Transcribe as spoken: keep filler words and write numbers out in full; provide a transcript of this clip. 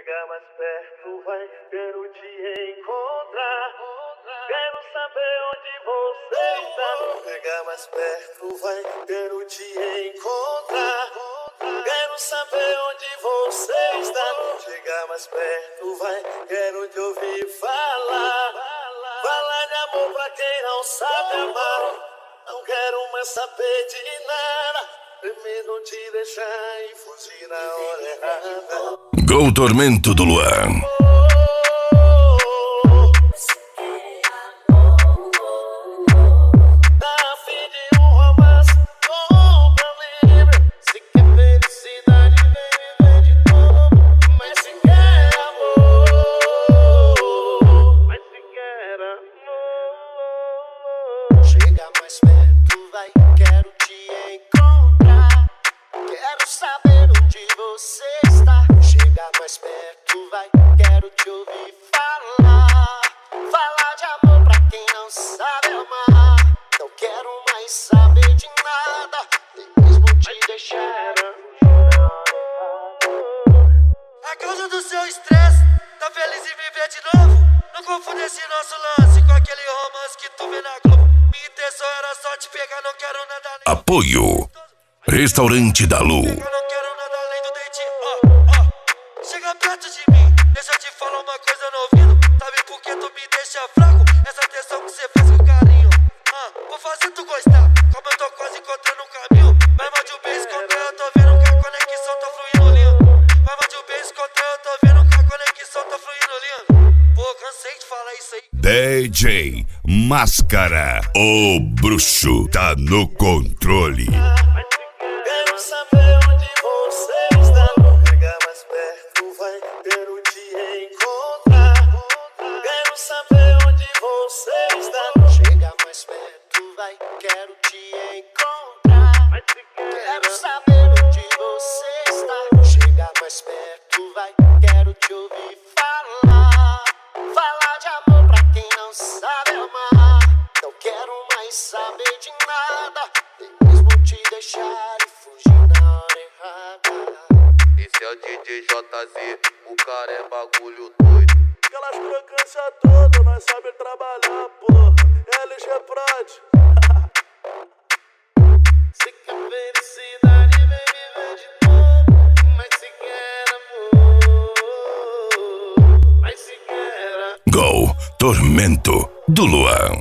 Chegar mais perto, vai, quero te encontrar. Quero saber onde você está. Chegar mais perto, vai, quero te encontrar. Quero saber onde você está. Chegar mais perto, vai, quero te ouvir falar. Falar de amor pra quem não sabe amar. Não quero mais saber de nada. Prefiro te deixar e fugir na hora errada. Go Tormento do Luan. Chega mais perto, vai, quero te encontrar. Quero saber onde você está. Chega mais perto, vai, quero te ouvir falar. Falar de amor pra quem não sabe amar. Não quero mais saber de nada, nem mesmo te deixar. A causa do seu estresse, tá feliz em viver de novo? Não confunde esse nosso lance com aquele romance que tu vê na Globo. Minha intenção era só te pegar, não quero nada além. Apoio Restaurante da Lu. Eu não quero nada além do dente, ó, ó. Chega perto de mim, deixa eu te falar uma coisa no ouvido. Sabe por que tu me deixa fraco? Essa atenção que você faz com carinho. Ah, vou fazer tu gostar, como eu tô quase encontrando um caminho. Mas mande um beijo contra eu tô vendo que a conexão tá fluindo lindo. Mas mande um beijo contra eu tô vendo que a conexão tá fluindo lindo. Pô, cansei de falar isso aí. D J Máscara, o bruxo tá no controle. Quero saber onde você está. Chegar mais perto, vai, quero te encontrar. Quero saber onde você está. Chega mais perto, vai, quero te encontrar. Quero saber onde você está. Chega mais perto, vai, quero te ouvir falar. Falar de amor pra quem não sabe amar. Não quero mais saber de nada, nem mesmo te deixar e fugir na hora errada. Esse é o D J J Z, o cara é bagulho doido. Aquelas crocâncias todas, mas sabe trabalhar, pô. L G Prod. Se quer felicidade, vem viver de novo. Mas se quer amor, mas se quer amor. Go Tormento do Luan.